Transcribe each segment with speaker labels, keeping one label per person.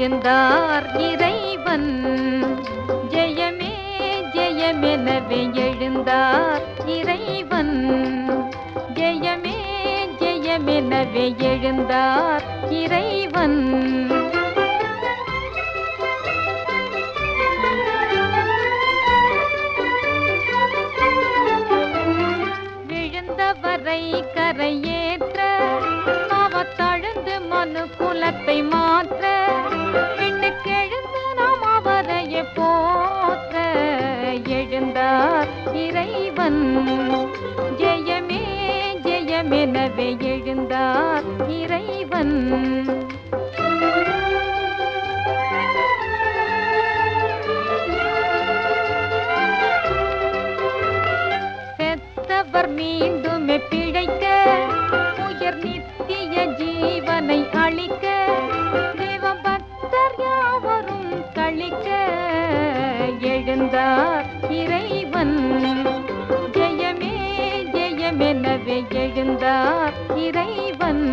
Speaker 1: எழுந்தார் இறைவன். ஜெயமே ஜெயமெனவே எழுந்தார் இறைவன். ஜெயமே ஜெயமெனவே எழுந்தார் இறைவன். விழுந்தவரை கரையேற்ற அவத்தழுந்து மனு குலத்தை மாற்ற விண்ணுக்கெழுந்து நாம் அவரையே போற்ற எழுந்தார் இறைவன். ஜெயமே ஜெயமெனவே எழுந்தார் இறைவன். செத்தவர் மீண்டுமே பிழைக்க உயர் நித்திய ஜீவனை அளிக்க தேவபக்தர் யாவரும் கழிக்க எழுந்தார் இறைவன். ஜெயமே ஜெயமெனவே எழுந்தார் இறைவன்.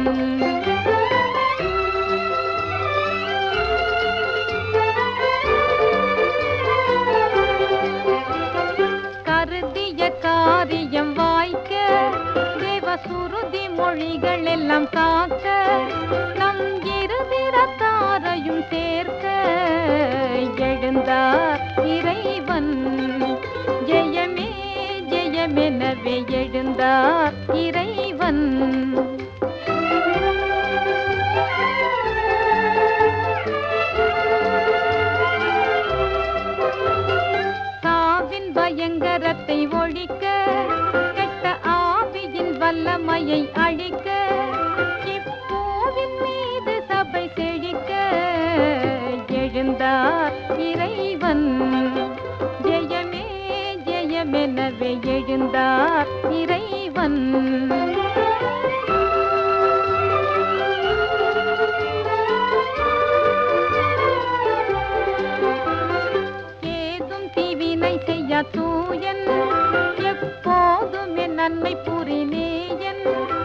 Speaker 1: கருதிய காரியம் வாய்க்க தேவசுருதி மொழிகள் எல்லாம் காக்க நம் இருதிரத்தாரையும் சேர்க்க எழுந்தார் இறைவன். ஜெயமே ஜெயமெனவே எழுந்தார் இறைவன். சாவின் பயங்கரத்தை ஒழிக்க கெட்ட ஆவியின் வல்லமையை அழிக்க இப்பூவின் மீது சபை செழிக்க எழுந்தார் இறைவன். ஜெயமே ஜெயமெனவே எழுந்தார் இறைவன். ஏதும் தீவினை செய்ய தூயன் எப்போதுமே நன்மை புரிநேயன்